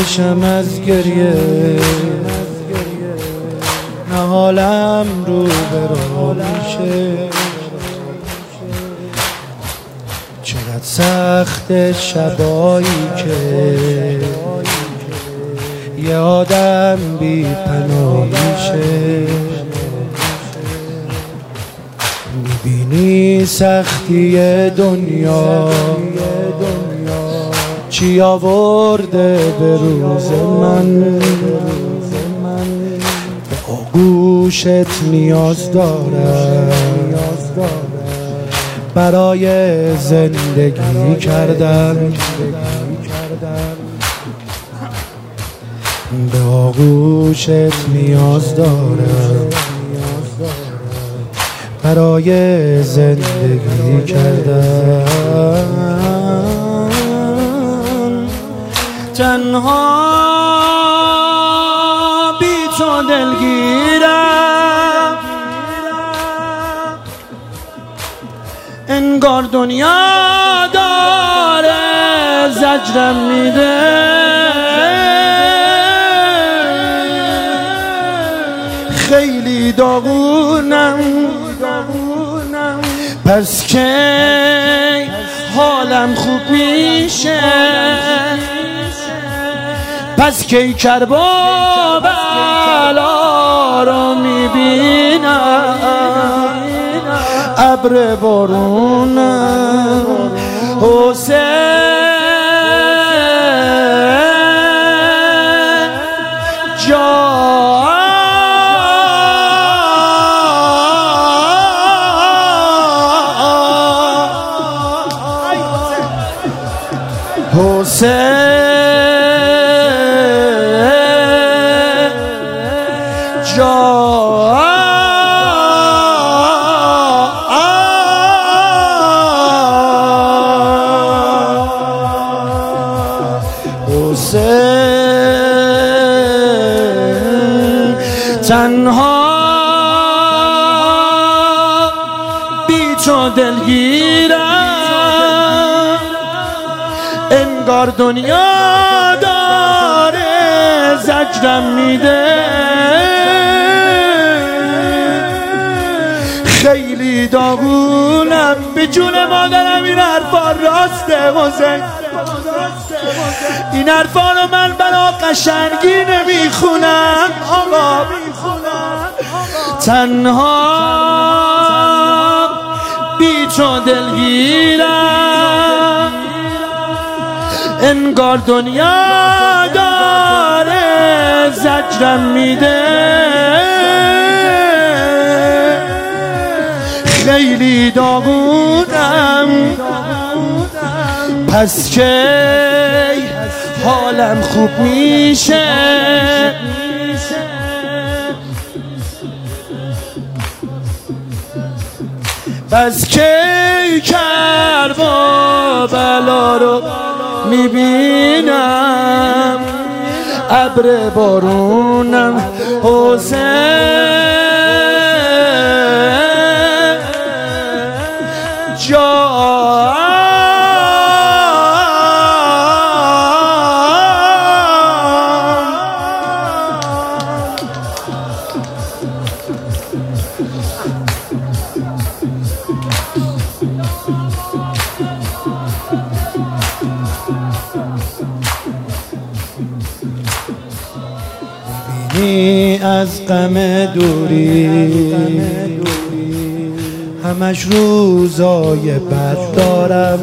میشم از گریه، نه حالم رو به راه میشه. چقدر سخت شبایی که یه آدم بی پناه میشه. میبینی سختی دنیا چی آورده به روز من. به آغوشت نیاز دارم برای زندگی کردن. به آغوشت نیاز دارم برای زندگی کردن. تنها بی تو دلگیرم، انگار دنیا داره زجرم میده. خیلی داغونم پس کی حالم خوب میشه، پس کی کرب و بلا رو میبینم. ابر بارونم حسین جان، حسین جان، حسین تنها بی تو دلگیرم، انگار دنیا داره زجرم میده. خیلی داغونم به جون مادرم. این حرفا راسته حسین، این حرفا رو من برا قشنگی نمیخونم آقا. تنها بی تو دلگیرم، انگار دنیا داره زجرم میده. خیلی داغونم پس کی حالم خوب میشه، پس کی کرب و بلا رو میبینم. ابر بارونم حسین جان، میبینی از غم دوری همش روزای بد دارم.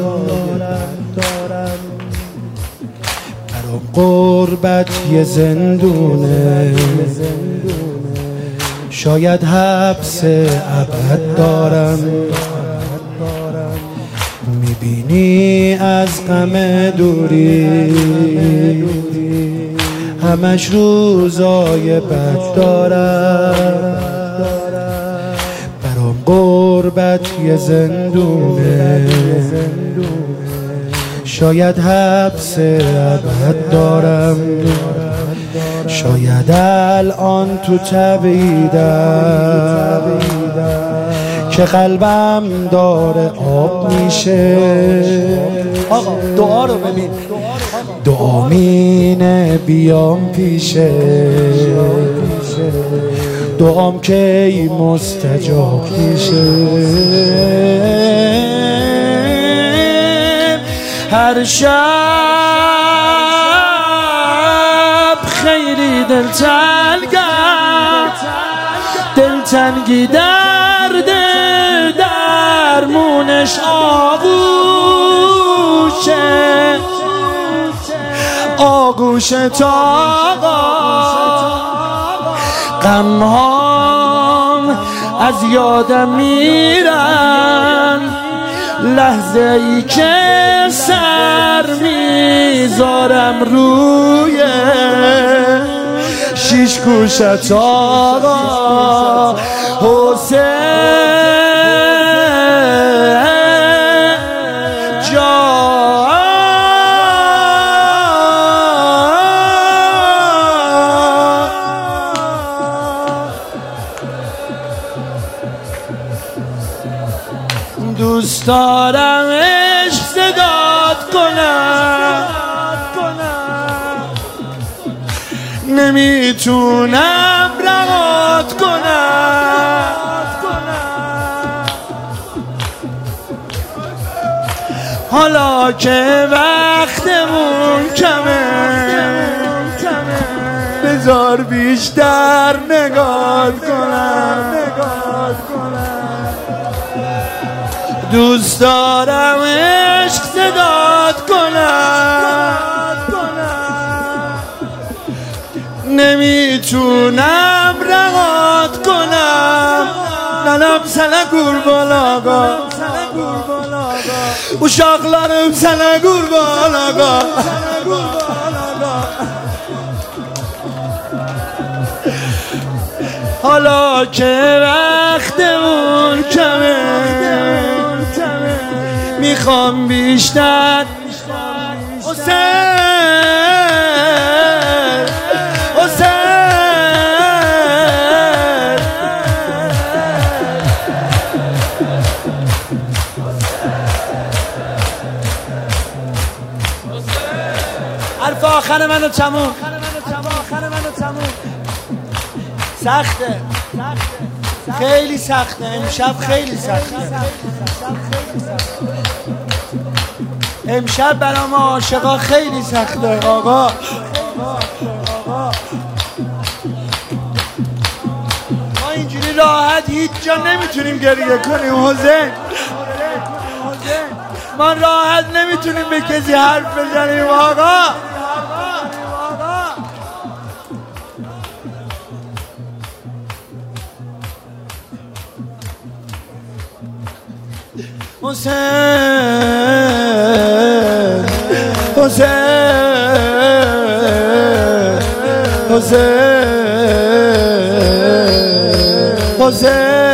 برام غربت یه زندونه، شاید حبس ابد دارم. میبینی از غم دوری همش روزای بد دارم. برام غربت یه زندونه، شاید حبس ابد دارم. شاید الان تو تبعیدم که قلبم داره آب میشه. آقا دعا رو ببین، دعا مینه بیام پیشه، دعام کی مستجاب میشه. هر شب خیلی دلتنگی درده، درمونش آغوش آقا. غمهام از یادم میرن، لحظه ای که سر میذارم روی شیش گوشت آقا حسین جان. دوست دارم عشق صدات کنم، نمیتونم رهات کنم. حالا که وقتمون کمه، بذار بیشتر نگات کنم. دوست دارم عشق صدات کنم، نمیتونم رهات کنم. ننم سنه قربان آقا، uşaqlarım sənə qurban ağa. حالا که وقتمون کمه، میخوام بیشتر حرف آخر منو تموم. سخته، خیلی سخته، امشب خیلی سخته. امشب برای ما عاشقا خیلی سخته آقا. ما اینجوری راحت هیچ جا نمیتونیم گریه کنیم حسین. ما راحت نمیتونیم به کسی حرف بزنیم آقا. حسین